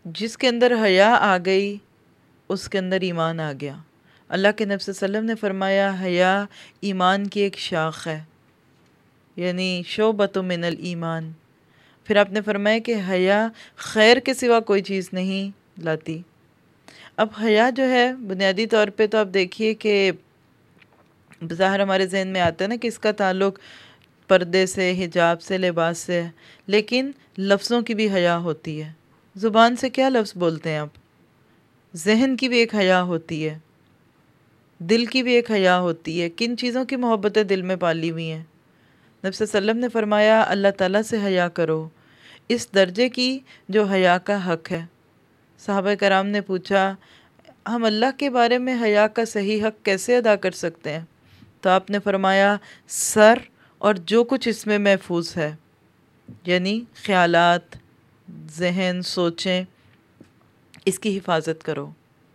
جس کے اندر حیا آ گئی اس کے اندر ایمان آ گیا۔ اللہ کے نبی صلی اللہ علیہ وسلم نے فرمایا حیا ایمان کی ایک شاخ ہے، یعنی شعبۃ من الایمان۔ پھر آپ نے فرمایا کہ حیا خیر کے سوا کوئی چیز نہیں لاتی۔ اب حیا جو ہے بنیادی طور پہ تو آپ دیکھیے کہ بظاہر ہمارے ذہن میں آتا ہے نا کہ اس کا تعلق پردے سے، حجاب سے، لباس سے ہے، لیکن لفظوں کی بھی حیا ہوتی ہے۔ زبان سے کیا لفظ بولتے ہیں آپ؟ ذہن کی بھی ایک حیا ہوتی ہے، دل کی بھی ایک حیا ہوتی ہے۔ کن چیزوں کی محبتیں دل میں پالی ہوئی ہیں؟ نبی صلی اللہ علیہ وسلم نے فرمایا اللہ تعالیٰ سے حیا کرو، اس درجے کی جو حیا کا حق ہے۔ صحابہ کرام نے پوچھا ہم اللہ کے بارے میں حیا کا صحیح حق کیسے ادا کر سکتے ہیں؟ تو آپ نے فرمایا سر اور جو کچھ اس میں محفوظ ہے، یعنی خیالات، ذہن، سوچیں، اس کی حفاظت کرو،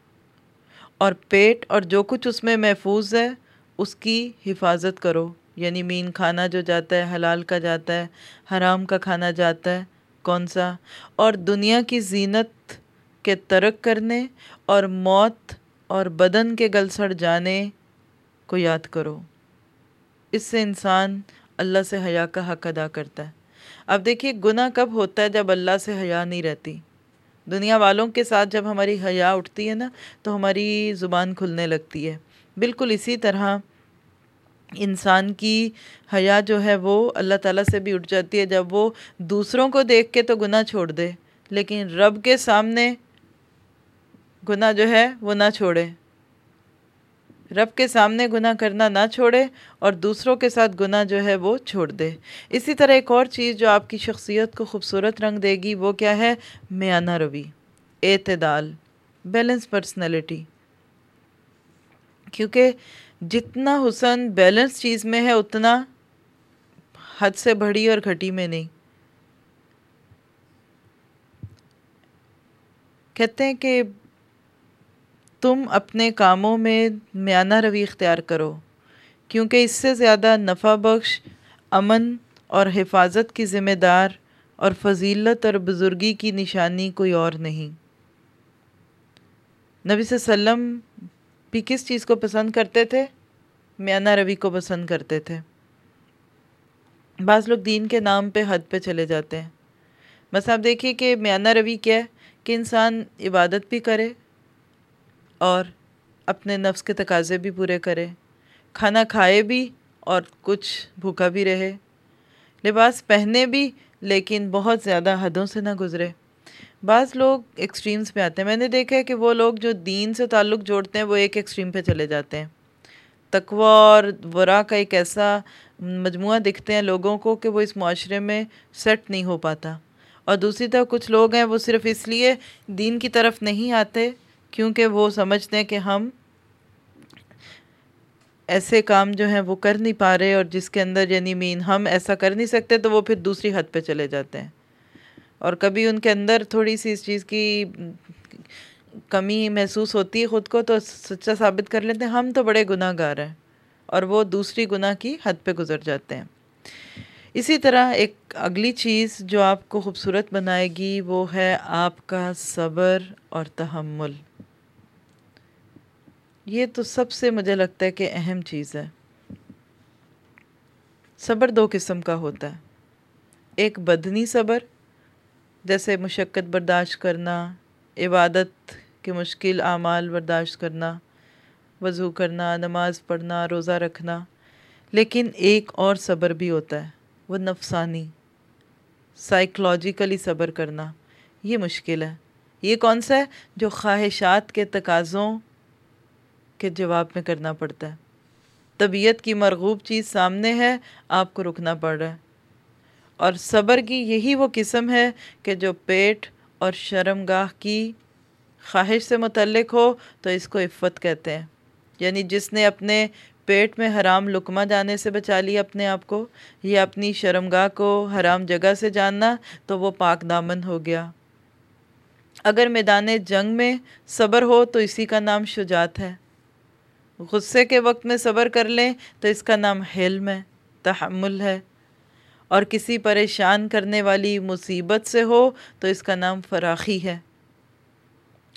اور پیٹ اور جو کچھ اس میں محفوظ ہے اس کی حفاظت کرو، یعنی مین کھانا جو جاتا ہے حلال کا جاتا ہے، حرام کا کھانا جاتا ہے کون سا، اور دنیا کی زینت کے ترک کرنے اور موت اور بدن کے گل سڑ جانے کو یاد کرو۔ اس سے انسان اللہ سے حیا کا حق ادا کرتا ہے۔ اب دیکھیے گناہ کب ہوتا ہے؟ جب اللہ سے حیا نہیں رہتی۔ دنیا والوں کے ساتھ جب ہماری حیا اٹھتی ہے نا تو ہماری زبان کھلنے لگتی ہے۔ بالکل اسی طرح انسان کی حیا جو ہے وہ اللہ تعالیٰ سے بھی اٹھ جاتی ہے جب وہ دوسروں کو دیکھ کے تو گناہ چھوڑ دے، لیکن رب کے سامنے گناہ جو ہے وہ نہ چھوڑے، رب کے سامنے گناہ کرنا نہ چھوڑے اور دوسروں کے ساتھ گناہ جو ہے وہ چھوڑ دے۔ اسی طرح ایک اور چیز جو آپ کی شخصیت کو خوبصورت رنگ دے گی وہ کیا ہے؟ میانہ روی، اعتدال، بیلنس پرسنالٹی۔ کیونکہ جتنا حسن بیلنس چیز میں ہے اتنا حد سے بڑھی اور گھٹی میں نہیں۔ کہتے ہیں کہ تم اپنے کاموں میں میانہ روی اختیار کرو، کیونکہ اس سے زیادہ نفع بخش، امن اور حفاظت کی ذمہ دار اور فضیلت اور بزرگی کی نشانی کوئی اور نہیں۔ نبی صلی اللہ علیہ وسلم بھی کس چیز کو پسند کرتے تھے؟ میانہ روی کو پسند کرتے تھے۔ بعض لوگ دین کے نام پہ حد پہ چلے جاتے ہیں۔ بس آپ دیکھیے کہ میانہ روی کیا ہے کہ انسان عبادت بھی کرے اور اپنے نفس کے تقاضے بھی پورے کرے، کھانا کھائے بھی اور کچھ بھوکا بھی رہے، لباس پہنے بھی لیکن بہت زیادہ حدوں سے نہ گزرے۔ بعض لوگ ایکسٹریمز پہ آتے ہیں۔ میں نے دیکھا ہے کہ وہ لوگ جو دین سے تعلق جوڑتے ہیں وہ ایک ایکسٹریم پہ چلے جاتے ہیں، تقوی اور ورا کا ایک ایسا مجموعہ دکھتے ہیں لوگوں کو کہ وہ اس معاشرے میں سیٹ نہیں ہو پاتا، اور دوسری طرف کچھ لوگ ہیں وہ صرف اس لیے دین کی طرف نہیں آتے کیونکہ وہ سمجھتے ہیں کہ ہم ایسے کام جو ہیں وہ کر نہیں پا رہے، اور جس کے اندر یعنی ہم ایسا کر نہیں سکتے تو وہ پھر دوسری حد پہ چلے جاتے ہیں، اور کبھی ان کے اندر تھوڑی سی اس چیز کی کمی محسوس ہوتی ہے خود کو تو سچا ثابت کر لیتے ہیں ہم تو بڑے گناہ گار ہیں، اور وہ دوسری گناہ کی حد پہ گزر جاتے ہیں۔ اسی طرح ایک اگلی چیز جو آپ کو خوبصورت بنائے گی وہ ہے آپ کا صبر اور تحمل۔ یہ تو سب سے مجھے لگتا ہے کہ اہم چیز ہے۔ صبر دو قسم کا ہوتا ہے، ایک بدنی صبر جیسے مشقت برداشت کرنا، عبادت کے مشکل اعمال برداشت کرنا، وضو کرنا، نماز پڑھنا، روزہ رکھنا، لیکن ایک اور صبر بھی ہوتا ہے، وہ نفسانی، سائیکلوجیکلی صبر کرنا۔ یہ مشکل ہے۔ یہ کون سا ہے؟ جو خواہشات کے تقاضوں کے جواب میں کرنا پڑتا ہے۔ طبیعت کی مرغوب چیز سامنے ہے، آپ کو رکنا پڑ رہا ہے، اور صبر کی یہی وہ قسم ہے کہ جو پیٹ اور شرمگاہ کی خواہش سے متعلق ہو تو اس کو عفت کہتے ہیں، یعنی جس نے اپنے پیٹ میں حرام لقمہ جانے سے بچا لیا اپنے آپ کو، یا اپنی شرمگاہ کو حرام جگہ سے جاننا، تو وہ پاک دامن ہو گیا۔ اگر میدان جنگ میں صبر ہو تو اسی کا نام شجاعت ہے۔ غصے کے وقت میں صبر کر لیں تو اس کا نام حلم ہے، تحمل ہے، اور کسی پریشان کرنے والی مصیبت سے ہو تو اس کا نام فراخی ہے۔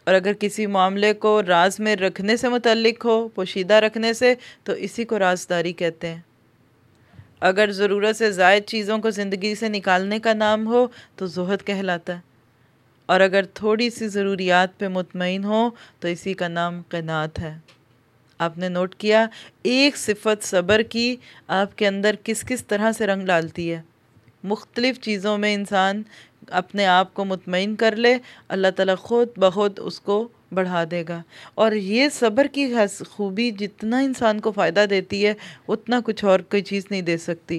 اور اگر کسی معاملے کو راز میں رکھنے سے متعلق ہو، پوشیدہ رکھنے سے، تو اسی کو رازداری کہتے ہیں۔ اگر ضرورت سے زائد چیزوں کو زندگی سے نکالنے کا نام ہو تو زہد کہلاتا ہے، اور اگر تھوڑی سی ضروریات پہ مطمئن ہو تو اسی کا نام قناعت ہے۔ آپ نے نوٹ کیا ایک صفت صبر کی آپ کے اندر کس کس طرح سے رنگ ڈالتی ہے؟ مختلف چیزوں میں انسان اپنے آپ کو مطمئن کر لے، اللہ تعالیٰ خود بخود اس کو بڑھا دے گا۔ اور یہ صبر کی خوبی جتنا انسان کو فائدہ دیتی ہے اتنا کچھ اور کوئی چیز نہیں دے سکتی،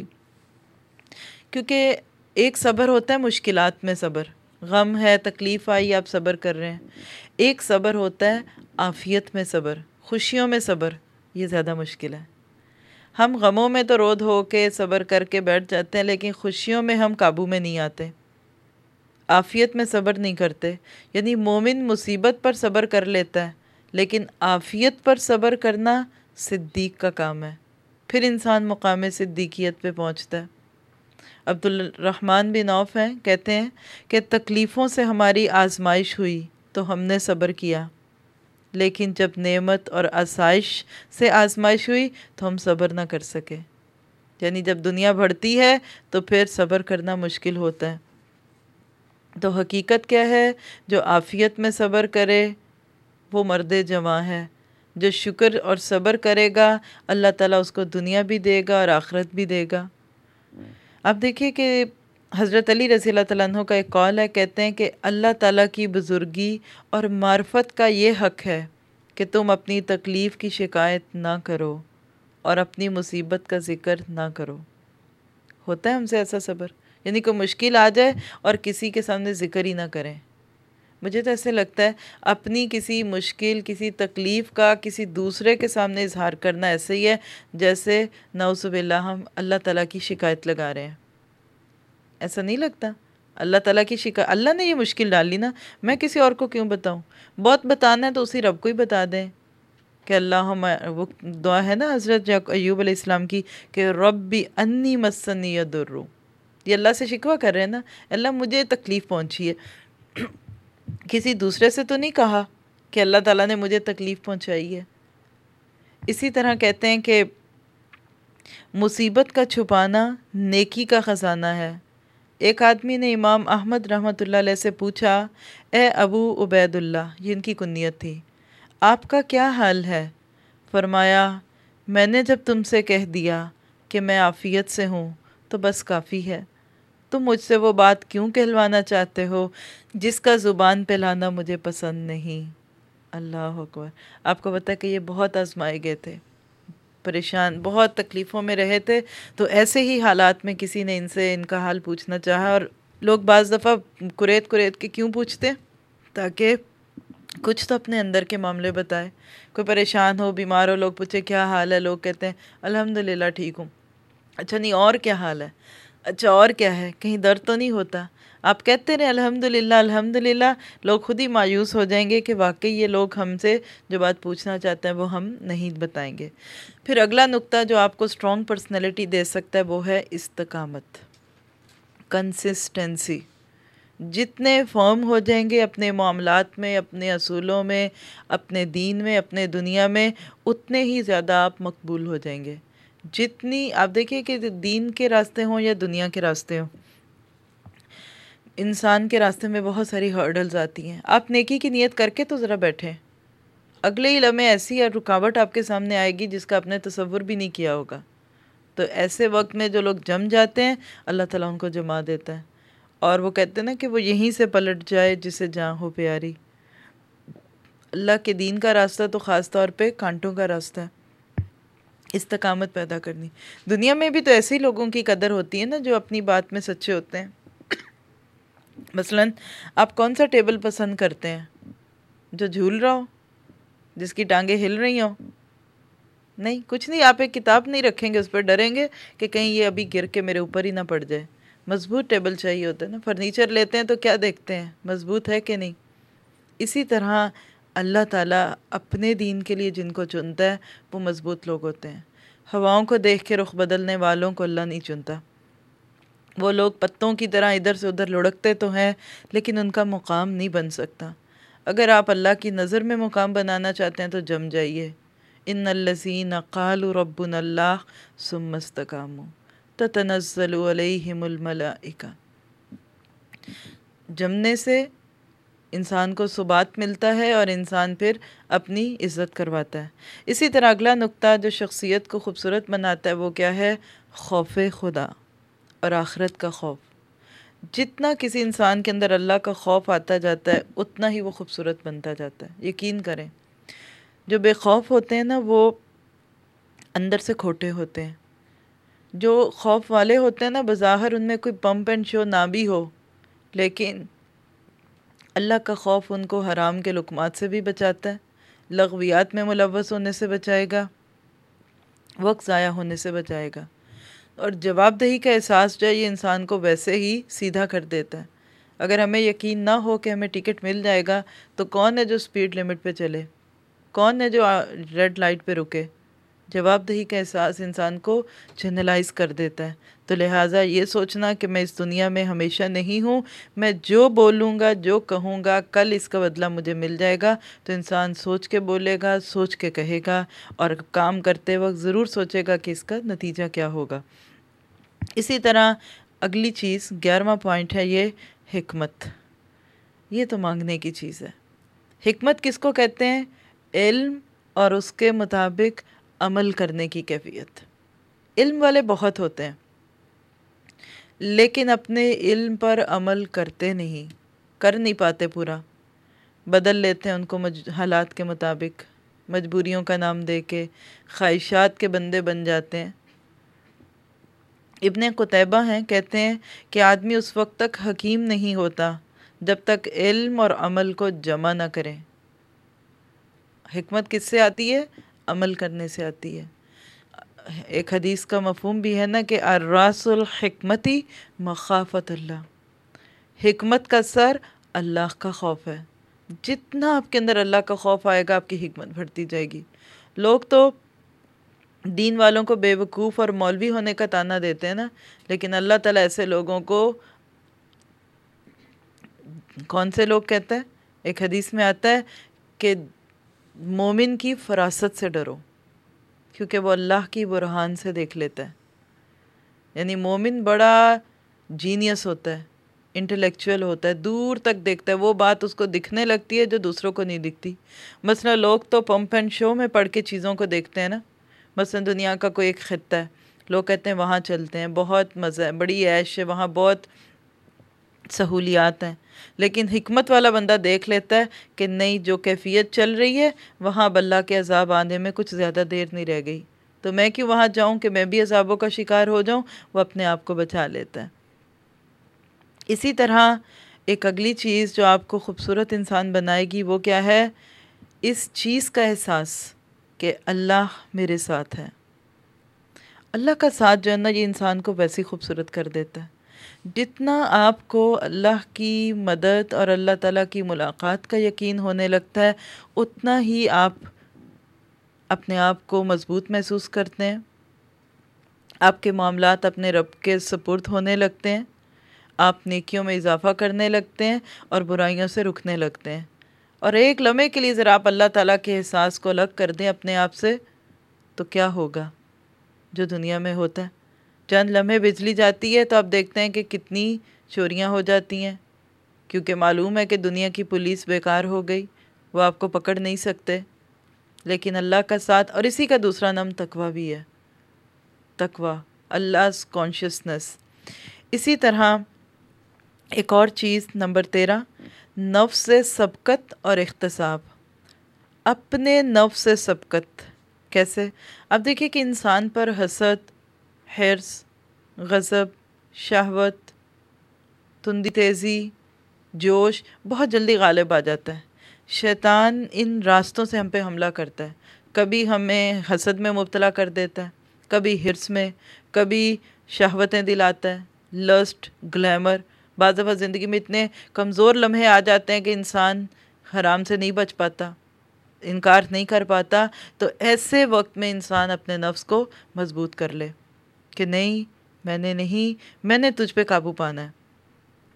کیونکہ ایک صبر ہوتا ہے مشکلات میں صبر، غم ہے، تکلیف آئی، آپ صبر کر رہے ہیں۔ ایک صبر ہوتا ہے عافیت میں صبر، خوشیوں میں صبر، یہ زیادہ مشکل ہے۔ ہم غموں میں تو رو دھو کے صبر کر کے بیٹھ جاتے ہیں، لیکن خوشیوں میں ہم قابو میں نہیں آتے، عافیت میں صبر نہیں کرتے۔ یعنی مومن مصیبت پر صبر کر لیتا ہے، لیکن عافیت پر صبر کرنا صدیق کا کام ہے، پھر انسان مقام صدیقیت پہ پہنچتا ہے۔ عبد الرحمن بن عوف ہیں، کہتے ہیں کہ تکلیفوں سے ہماری آزمائش ہوئی تو ہم نے صبر کیا، لیکن جب نعمت اور آسائش سے آزمائش ہوئی تو ہم صبر نہ کر سکے۔ یعنی جب دنیا بڑھتی ہے تو پھر صبر کرنا مشکل ہوتا ہے۔ تو حقیقت کیا ہے؟ جو عافیت میں صبر کرے وہ مرد جواں ہے، جو شکر اور صبر کرے گا اللہ تعالیٰ اس کو دنیا بھی دے گا اور آخرت بھی دے گا۔ آپ دیکھیے کہ حضرت علی رضی اللہ تعالیٰ عنہ کا ایک قول ہے، کہتے ہیں کہ اللہ تعالیٰ کی بزرگی اور معرفت کا یہ حق ہے کہ تم اپنی تکلیف کی شکایت نہ کرو اور اپنی مصیبت کا ذکر نہ کرو۔ ہوتا ہے ہم سے ایسا صبر؟ یعنی کوئی مشکل آ جائے اور کسی کے سامنے ذکر ہی نہ کریں۔ مجھے تو ایسے لگتا ہے اپنی کسی مشکل، کسی تکلیف کا کسی دوسرے کے سامنے اظہار کرنا ایسے ہی ہے جیسے نعوذ باللہ ہم اللہ تعالیٰ کی شکایت لگا رہے ہیں۔ ایسا نہیں لگتا؟ اللہ تعالیٰ کی شکایت، اللہ نے یہ مشکل ڈالی نا، میں کسی اور کو کیوں بتاؤں؟ بہت بتانا ہے تو اسی رب کو ہی بتا دیں کہ وہ دعا ہے نا حضرت ایوب علیہ السلام کی کہ ربی انی مسنی الضر، یہ اللہ سے شکوہ کر رہے ہیں نا، اللہ مجھے تکلیف پہنچی ہے۔ کسی دوسرے سے تو نہیں کہا کہ اللہ تعالیٰ نے مجھے تکلیف پہنچائی ہے۔ اسی طرح کہتے ہیں کہ مصیبت کا چھپانا نیکی کا خزانہ ہے۔ ایک آدمی نے امام احمد رحمۃ اللہ علیہ سے پوچھا، اے ابو عبید اللہ، یہ ان کی کنیت تھی، آپ کا کیا حال ہے؟ فرمایا، میں نے جب تم سے کہہ دیا کہ میں عافیت سے ہوں تو بس کافی ہے، تم مجھ سے وہ بات کیوں کہلوانا چاہتے ہو جس کا زبان پہ لانا مجھے پسند نہیں؟ اللہ اکبر۔ آپ کو پتہ ہے کہ یہ بہت آزمائے گئے تھے، پریشان، بہت تکلیفوں میں رہے تھے، تو ایسے ہی حالات میں کسی نے ان سے ان کا حال پوچھنا چاہا، اور لوگ بعض دفعہ کریت کے کیوں پوچھتے؟ تاکہ کچھ تو اپنے اندر کے معاملے بتائے۔ کوئی پریشان ہو، بیمار ہو، لوگ پوچھے کیا حال ہے، لوگ کہتے ہیں الحمدللہ ٹھیک ہوں۔ اچھا نہیں، اور کیا حال ہے؟ اچھا اور کیا ہے؟ کہیں درد تو نہیں ہوتا؟ آپ کہتے رہے الحمدللہ الحمدللہ، لوگ خود ہی مایوس ہو جائیں گے کہ واقعی یہ لوگ ہم سے جو بات پوچھنا چاہتے ہیں وہ ہم نہیں بتائیں گے۔ پھر اگلا نقطہ جو آپ کو سٹرونگ پرسنالٹی دے سکتا ہے وہ ہے استقامت، کنسسٹنسی۔ جتنے فرم ہو جائیں گے اپنے معاملات میں، اپنے اصولوں میں، اپنے دین میں، اپنے دنیا میں، اتنے ہی زیادہ آپ مقبول ہو جائیں گے۔ جتنی آپ دیکھیں کہ دین کے راستے ہوں یا دنیا کے راستے ہوں، انسان کے راستے میں بہت ساری ہرڈلز آتی ہیں۔ آپ نیکی کی نیت کر کے تو ذرا بیٹھیں، اگلے ہی لمحے ایسی رکاوٹ آپ کے سامنے آئے گی جس کا آپ نے تصور بھی نہیں کیا ہوگا۔ تو ایسے وقت میں جو لوگ جم جاتے ہیں اللہ تعالیٰ ان کو جما دیتا ہے، اور وہ کہتے ہیں نا کہ وہ یہیں سے پلٹ جائے جسے جاں ہو پیاری۔ اللہ کے دین کا راستہ تو خاص طور پہ کانٹوں کا راستہ ہے۔ استقامت پیدا کرنی، دنیا میں بھی تو ایسے ہی لوگوں کی قدر ہوتی ہے نا جو اپنی بات میں سچے ہوتے ہیں۔ مثلاً آپ کون سا ٹیبل پسند کرتے ہیں؟ جو جھول رہا ہو، جس کی ٹانگیں ہل رہی ہوں؟ نہیں، کچھ نہیں، آپ ایک کتاب نہیں رکھیں گے اس پر، ڈریں گے کہ کہیں یہ ابھی گر کے میرے اوپر ہی نہ پڑ جائے۔ مضبوط ٹیبل چاہیے ہوتا ہے نا۔ فرنیچر لیتے ہیں تو کیا دیکھتے ہیں؟ مضبوط ہے کہ نہیں؟ اسی طرح اللہ تعالیٰ اپنے دین کے لیے جن کو چنتا ہے وہ مضبوط لوگ ہوتے ہیں۔ ہواؤں کو دیکھ کے رخ بدلنے والوں کو اللہ نہیں چنتا۔ وہ لوگ پتوں کی طرح ادھر سے ادھر لڑکتے تو ہیں لیکن ان کا مقام نہیں بن سکتا۔ اگر آپ اللہ کی نظر میں مقام بنانا چاہتے ہیں تو جم جائیے. ان الذین قالوا ربنا اللہ ثم استقاموا تتنزل علیہم الملائکہ. جمنے سے انسان کو ثبات ملتا ہے اور انسان پھر اپنی عزت کرواتا ہے. اسی طرح اگلا نقطہ جو شخصیت کو خوبصورت بناتا ہے وہ کیا ہے؟ خوف خدا اور آخرت کا خوف. جتنا کسی انسان کے اندر اللہ کا خوف آتا جاتا ہے اتنا ہی وہ خوبصورت بنتا جاتا ہے. یقین کریں جو بے خوف ہوتے ہیں نا وہ اندر سے کھوٹے ہوتے ہیں. جو خوف والے ہوتے ہیں نا بظاہر ان میں کوئی پمپ اینڈ شو نہ بھی ہو لیکن اللہ کا خوف ان کو حرام کے لقمات سے بھی بچاتا ہے، لغویات میں ملوث ہونے سے بچائے گا، وقت ضائع ہونے سے بچائے گا. اور جواب دہی کا احساس جو ہے یہ انسان کو ویسے ہی سیدھا کر دیتا ہے. اگر ہمیں یقین نہ ہو کہ ہمیں ٹکٹ مل جائے گا تو کون ہے جو سپیڈ لمٹ پہ چلے؟ کون ہے جو ریڈ لائٹ پہ رکے؟ جواب دہی کا احساس انسان کو چینلائز کر دیتا ہے. تو لہٰذا یہ سوچنا کہ میں اس دنیا میں ہمیشہ نہیں ہوں، میں جو بولوں گا جو کہوں گا کل اس کا بدلہ مجھے مل جائے گا، تو انسان سوچ کے بولے گا، سوچ کے کہے گا اور کام کرتے وقت ضرور سوچے گا کہ اس کا نتیجہ کیا ہوگا. اسی طرح اگلی چیز 11واں پوائنٹ ہے یہ حکمت. یہ تو مانگنے کی چیز ہے. حکمت کس کو کہتے ہیں؟ علم اور اس کے مطابق عمل کرنے کی کیفیت. علم والے بہت ہوتے ہیں لیکن اپنے علم پر عمل کرتے نہیں، کر نہیں پاتے پورا، بدل لیتے ہیں ان کو حالات کے مطابق، مجبوریوں کا نام دے کے خواہشات کے بندے بن جاتے ہیں. ابن قتیبہ ہیں کہتے ہیں کہ آدمی اس وقت تک حکیم نہیں ہوتا جب تک علم اور عمل کو جمع نہ کرے. حکمت کس سے آتی ہے؟ عمل کرنے سے آتی ہے. ایک حدیث کا مفہوم بھی ہے نا کہ الراس الحکمتی مخافت اللہ. حکمت کا سر اللہ کا خوف ہے. جتنا آپ کے اندر اللہ کا خوف آئے گا آپ کی حکمت بڑھتی جائے گی. لوگ تو دین والوں کو بے وقوف اور مولوی ہونے کا تانا دیتے ہیں نا، لیکن اللہ تعالیٰ ایسے لوگوں کو کون سے لوگ کہتا ہے؟ ایک حدیث میں آتا ہے کہ مومن کی فراست سے ڈرو کیونکہ وہ اللہ کی برہان سے دیکھ لیتا ہے. یعنی مومن بڑا جینیس ہوتا ہے، انٹلیکچوئل ہوتا ہے، دور تک دیکھتا ہے، وہ بات اس کو دکھنے لگتی ہے جو دوسروں کو نہیں دکھتی. مثلا لوگ تو پمپ اینڈ شو میں پڑھ کے چیزوں کو دیکھتے ہیں نا. مثلا دنیا کا کوئی ایک خطہ ہے، لوگ کہتے ہیں وہاں چلتے ہیں، بہت مزہ ہے، بڑی عیش ہے، وہاں بہت سہولیات ہیں. لیکن حکمت والا بندہ دیکھ لیتا ہے کہ نہیں، جو کیفیت چل رہی ہے وہاں اللہ کے عذاب آنے میں کچھ زیادہ دیر نہیں رہ گئی، تو میں کیوں وہاں جاؤں کہ میں بھی عذابوں کا شکار ہو جاؤں. وہ اپنے آپ کو بچا لیتا ہے. اسی طرح ایک اگلی چیز جو آپ کو خوبصورت انسان بنائے گی وہ کیا ہے؟ اس چیز کا احساس کہ اللہ میرے ساتھ ہے. اللہ کا ساتھ جو ہے نا یہ انسان کو ویسے خوبصورت کر دیتا ہے. جتنا آپ کو اللہ کی مدد اور اللہ تعالیٰ کی ملاقات کا یقین ہونے لگتا ہے اتنا ہی آپ اپنے آپ کو مضبوط محسوس کرتے ہیں. آپ کے معاملات اپنے رب کے سپرد ہونے لگتے ہیں، آپ نیکیوں میں اضافہ کرنے لگتے ہیں اور برائیوں سے رکنے لگتے ہیں. اور ایک لمحے کے لیے ذرا آپ اللہ تعالیٰ کے احساس کو الگ کر دیں اپنے آپ سے تو کیا ہوگا جو دنیا میں ہوتا ہے. چند لمحے بجلی جاتی ہے تو آپ دیکھتے ہیں کہ کتنی چوریاں ہو جاتی ہیں کیونکہ معلوم ہے کہ دنیا کی پولیس بیکار ہو گئی، وہ آپ کو پکڑ نہیں سکتے. لیکن اللہ کا ساتھ، اور اسی کا دوسرا نام تقویٰ بھی ہے، تقویٰ، Allah's consciousness. اسی طرح ایک اور چیز نمبر 13، نفس سے سبقت اور احتساب. اپنے نفس سے سبقت کیسے؟ اب دیکھیں کہ انسان پر حسد، حرص، غضب، شہوت، تندی تیزی، جوش بہت جلدی غالب آ جاتا ہے. شیطان ان راستوں سے ہم پہ حملہ کرتا ہے. کبھی ہمیں حسد میں مبتلا کر دیتا ہے، کبھی حرص میں، کبھی شہوتیں دلاتا ہے، لسٹ، گلیمر. بعض دفعہ زندگی میں اتنے کمزور لمحے آ جاتے ہیں کہ انسان حرام سے نہیں بچ پاتا، انکار نہیں کر پاتا. تو ایسے وقت میں انسان اپنے نفس کو مضبوط کر لے کہ نہیں، میں نے تجھ پہ قابو پانا ہے.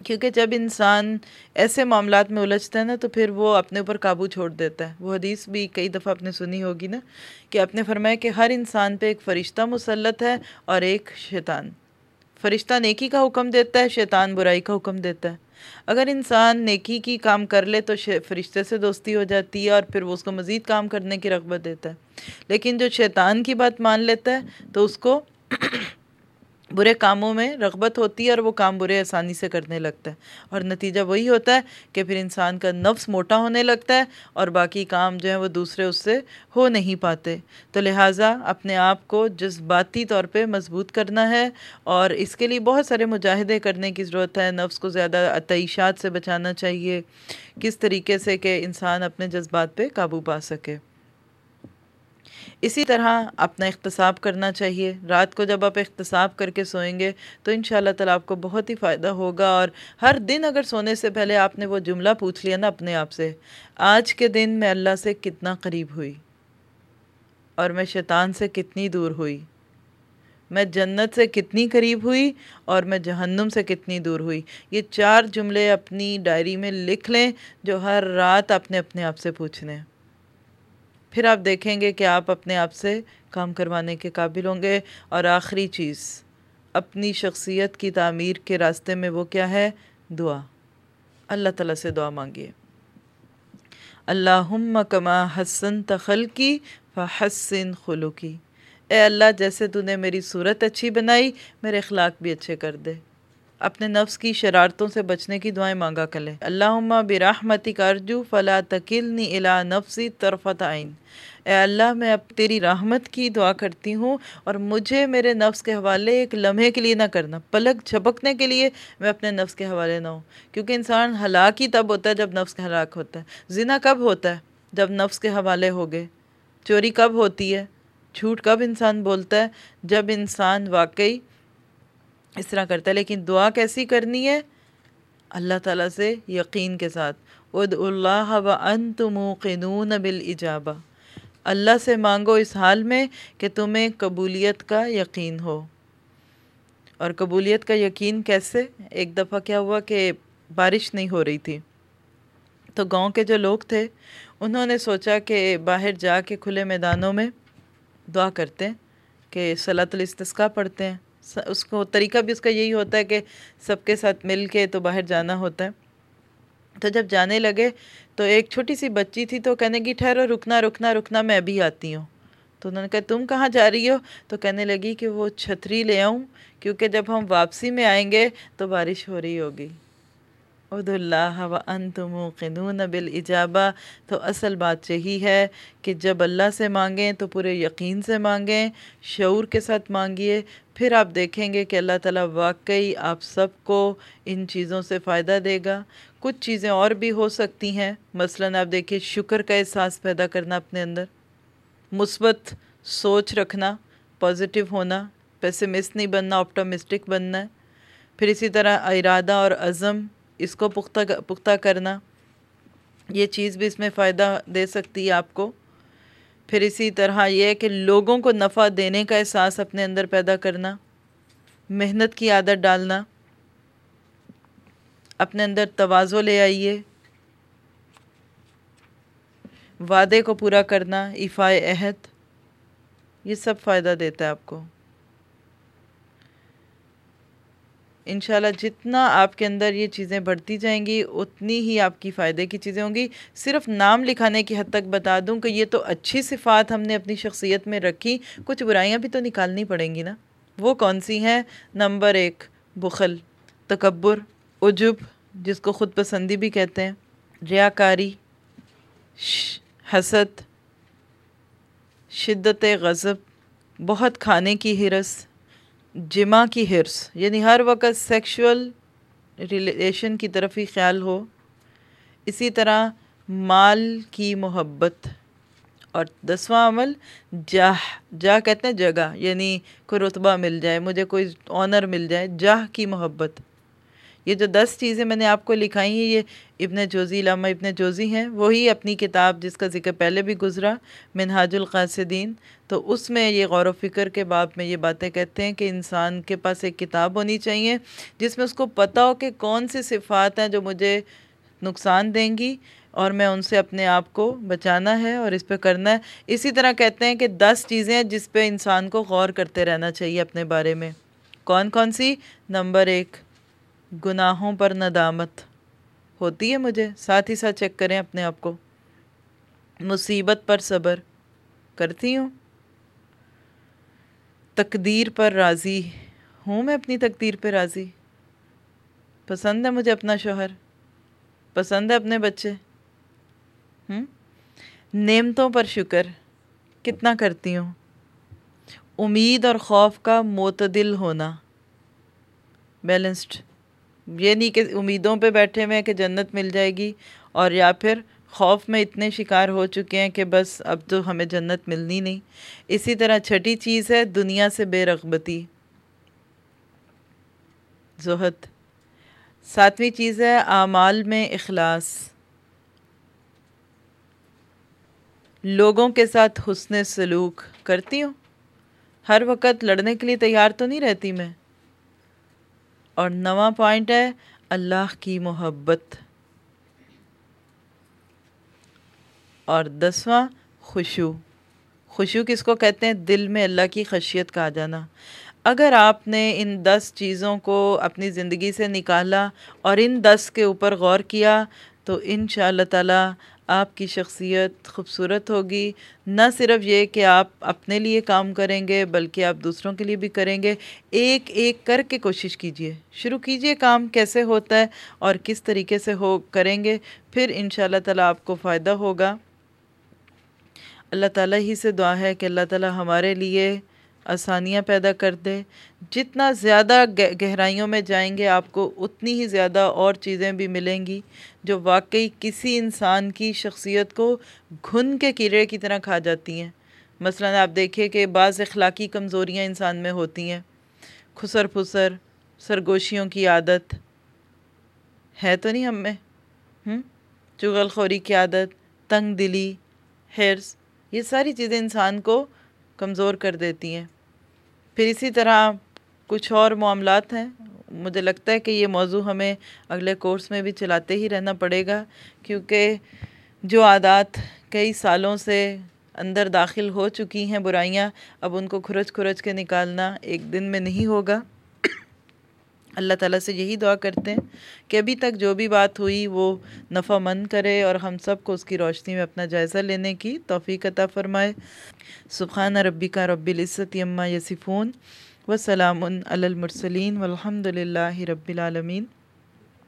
کیونکہ جب انسان ایسے معاملات میں الجھتا ہے نا تو پھر وہ اپنے اوپر قابو چھوڑ دیتا ہے۔ وہ حدیث بھی کئی دفعہ آپ نے سنی ہوگی نا، کہ آپ نے فرمایا کہ ہر انسان پہ ایک فرشتہ مسلط ہے اور ایک شیطان۔ فرشتہ نیکی کا حکم دیتا ہے، شیطان برائی کا حکم دیتا ہے۔ اگر انسان نیکی کی کام کر لے تو فرشتے سے دوستی ہو جاتی ہے اور پھر وہ اس کو مزید کام کرنے کی رغبت دیتا ہے، لیکن جو شیطان کی بات مان لیتا ہے تو اس کو برے کاموں میں رغبت ہوتی ہے اور وہ کام برے آسانی سے کرنے لگتا ہے، اور نتیجہ وہی ہوتا ہے کہ پھر انسان کا نفس موٹا ہونے لگتا ہے اور باقی کام جو ہیں وہ دوسرے اس سے ہو نہیں پاتے۔ تو لہٰذا اپنے آپ کو جذباتی طور پہ مضبوط کرنا ہے، اور اس کے لیے بہت سارے مجاہدے کرنے کی ضرورت ہے۔ نفس کو زیادہ عطیشات سے بچانا چاہیے، کس طریقے سے کہ انسان اپنے جذبات پہ قابو پا سکے۔ اسی طرح اپنا احتساب کرنا چاہیے۔ رات کو جب آپ احتساب کر کے سوئیں گے تو انشاءاللہ تعالیٰ آپ کو بہت ہی فائدہ ہوگا، اور ہر دن اگر سونے سے پہلے آپ نے وہ جملہ پوچھ لیا نا اپنے آپ سے، آج کے دن میں اللہ سے کتنا قریب ہوئی اور میں شیطان سے کتنی دور ہوئی، میں جنت سے کتنی قریب ہوئی اور میں جہنم سے کتنی دور ہوئی، یہ 4 جملے اپنی ڈائری میں لکھ لیں جو ہر رات آپ نے اپنے آپ سے پوچھنے ہیں۔ پھر آپ دیکھیں گے کہ آپ اپنے آپ سے کام کروانے کے قابل ہوں گے۔ اور آخری چیز، اپنی شخصیت کی تعمیر کے راستے میں وہ کیا ہے؟ دعا۔ اللہ تعالیٰ سے دعا مانگیے، اللہم کما حسنت خلقی فحسن خلقی، اے اللہ جیسے تو نے میری صورت اچھی بنائی میرے اخلاق بھی اچھے کر دے۔ اپنے نفس کی شرارتوں سے بچنے کی دعائیں مانگا کریں۔ اللہم برحمتک ارجو فلا تکلنی الی نفسی طرفۃ عین، اے اللہ میں اب تیری رحمت کی دعا کرتی ہوں اور مجھے میرے نفس کے حوالے ایک لمحے کے لیے نہ کرنا، پلک جھپکنے کے لیے میں اپنے نفس کے حوالے نہ ہوں، کیونکہ انسان ہلاک ہی تب ہوتا ہے جب نفس کا ہلاک ہوتا ہے۔ زنا کب ہوتا ہے؟ جب نفس کے حوالے ہو گئے۔ چوری کب ہوتی ہے؟ جھوٹ کب انسان بولتا ہے؟ جب انسان واقعی اس طرح کرتا ہے۔ لیکن دعا کیسی کرنی ہے؟ اللہ تعالیٰ سے یقین کے ساتھ، ادعوا اللہ وانتم موقنون بالاجابہ، اللہ سے مانگو اس حال میں کہ تمہیں قبولیت کا یقین ہو۔ اور قبولیت کا یقین کیسے؟ ایک دفعہ کیا ہوا کہ بارش نہیں ہو رہی تھی، تو گاؤں کے جو لوگ تھے انہوں نے سوچا کہ باہر جا کے کھلے میدانوں میں دعا کرتے ہیں، کہ صلاۃ الاستسقاء پڑھتے ہیں۔ اس کو طریقہ بھی اس کا یہی ہوتا ہے کہ سب کے ساتھ مل کے تو باہر جانا ہوتا ہے۔ تو جب جانے لگے تو ایک چھوٹی سی بچی تھی، تو کہنے کی ٹھہرو، رکنا میں ابھی آتی ہوں۔ تو انہوں نے کہا تم کہاں جا رہی ہو؟ تو کہنے لگی کہ وہ چھتری لے آؤں، کیونکہ جب ہم واپسی میں آئیں گے تو بارش ہو رہی ہوگی۔ ادعوا اللہ وانتم موقنون بالاجابہ۔ تو اصل بات یہی ہے کہ جب اللہ سے مانگیں تو پورے یقین سے مانگیں، شعور کے ساتھ مانگیے، پھر آپ دیکھیں گے کہ اللہ تعالیٰ واقعی آپ سب کو ان چیزوں سے فائدہ دے گا۔ کچھ چیزیں اور بھی ہو سکتی ہیں، مثلاً آپ دیکھیے شکر کا احساس پیدا کرنا اپنے اندر، مثبت سوچ رکھنا، پازیٹیو ہونا، پیسمسٹ نہیں بننا، آپٹمسٹک بننا ہے۔ پھر اسی طرح ارادہ اور عزم، اس کو پختہ کرنا، یہ چیز بھی اس میں فائدہ دے سکتی ہے آپ کو۔ پھر اسی طرح یہ ہے کہ لوگوں کو نفع دینے کا احساس اپنے اندر پیدا کرنا، محنت کی عادت ڈالنا، اپنے اندر تواضع لے آئیے، وعدے کو پورا کرنا، ایفائے عہد، یہ سب فائدہ دیتا ہے آپ کو۔ انشاءاللہ جتنا آپ کے اندر یہ چیزیں بڑھتی جائیں گی اتنی ہی آپ کی فائدے کی چیزیں ہوں گی۔ صرف نام لکھانے کی حد تک بتا دوں کہ یہ تو اچھی صفات ہم نے اپنی شخصیت میں رکھی، کچھ برائیاں بھی تو نکالنی پڑیں گی نا۔ وہ کون سی ہیں؟ نمبر 1، بخل، تکبر، عجب جس کو خود پسندی بھی کہتے ہیں، ریاکاری، حسد، شدت غضب، بہت کھانے کی ہرس، جمع کی ہرس، یعنی ہر وقت سیکشول ریلیشن کی طرف ہی خیال ہو۔ اسی طرح مال کی محبت، اور 10واں عمل جاہ کہتے ہیں جگہ، یعنی کوئی رتبہ مل جائے، مجھے کوئی آنر مل جائے، جاہ کی محبت، یہ جو 10 چیزیں میں نے آپ کو لکھائی ہیں یہ ابن جوزی، علامہ ابن جوزی ہیں، وہی اپنی کتاب جس کا ذکر پہلے بھی گزرا، منہاج القاصدین، تو اس میں یہ غور و فکر کے باب میں یہ باتیں کہتے ہیں کہ انسان کے پاس ایک کتاب ہونی چاہیے جس میں اس کو پتہ ہو کہ کون سی صفات ہیں جو مجھے نقصان دیں گی اور میں ان سے اپنے آپ کو بچانا ہے اور اس پہ کرنا ہے۔ اسی طرح کہتے ہیں کہ 10 چیزیں ہیں جس پہ انسان کو غور کرتے رہنا چاہیے اپنے بارے میں۔ کون کون سی؟ نمبر 1، گناہوں پر ندامت ہوتی ہے مجھے، ساتھ ہی ساتھ چیک کریں اپنے آپ کو۔ مصیبت پر صبر کرتی ہوں؟ تقدیر پر راضی ہوں؟ میں اپنی تقدیر پہ راضی؟ پسند ہے مجھے اپنا شوہر؟ پسند ہے اپنے بچے؟ نعمتوں پر شکر کتنا کرتی ہوں؟ امید اور خوف کا معتدل ہونا، بیلنسڈ، یہ نہیں کہ امیدوں پہ بیٹھے ہوئے ہیں کہ جنت مل جائے گی اور یا پھر خوف میں اتنے شکار ہو چکے ہیں کہ بس اب تو ہمیں جنت ملنی نہیں۔ اسی طرح چھٹی چیز ہے دنیا سے بے رغبتی، زہد۔ 7ویں چیز ہے اعمال میں اخلاص، لوگوں کے ساتھ حسن سلوک کرتی ہوں؟ ہر وقت لڑنے کے لیے تیار تو نہیں رہتی میں۔ اور 9واں پوائنٹ ہے اللہ کی محبت، اور 10واں خشوع۔ خشوع کس کو کہتے ہیں؟ دل میں اللہ کی خشیت کا آ جانا۔ اگر آپ نے ان 10 چیزوں کو اپنی زندگی سے نکالا اور ان 10 کے اوپر غور کیا تو انشاءاللہ تعالی آپ کی شخصیت خوبصورت ہوگی۔ نہ صرف یہ کہ آپ اپنے لیے کام کریں گے بلکہ آپ دوسروں کے لیے بھی کریں گے۔ ایک ایک کر کے کوشش کیجئے، شروع کیجئے کام کیسے ہوتا ہے اور کس طریقے سے کریں گے، پھر انشاءاللہ تعالی آپ کو فائدہ ہوگا۔ اللہ تعالیٰ ہی سے دعا ہے کہ اللہ تعالیٰ ہمارے لیے آسانیاں پیدا کر دے۔ جتنا زیادہ گہرائیوں میں جائیں گے آپ کو اتنی ہی زیادہ اور چیزیں بھی ملیں گی جو واقعی کسی انسان کی شخصیت کو گھن کے کیڑے کی طرح کھا جاتی ہیں۔ مثلا آپ دیکھیں کہ بعض اخلاقی کمزوریاں انسان میں ہوتی ہیں، خسر پھسر، سرگوشیوں کی عادت ہے تو نہیں ہم میں؟ چغل خوری کی عادت، تنگ دلی، حرص، یہ ساری چیزیں انسان کو کمزور کر دیتی ہیں۔ پھر اسی طرح کچھ اور معاملات ہیں، مجھے لگتا ہے کہ یہ موضوع ہمیں اگلے کورس میں بھی چلاتے ہی رہنا پڑے گا، کیونکہ جو عادات کئی سالوں سے اندر داخل ہو چکی ہیں برائیاں، اب ان کو کھرچ کھرچ کے نکالنا ایک دن میں نہیں ہوگا۔ اللہ تعالیٰ سے یہی دعا کرتے ہیں کہ ابھی تک جو بھی بات ہوئی وہ نفع مند کرے اور ہم سب کو اس کی روشنی میں اپنا جائزہ لینے کی توفیق عطا فرمائے۔ سبحان ربک رب العزت عما یصفون وسلام علی المرسلین والحمد للہ رب العالمین۔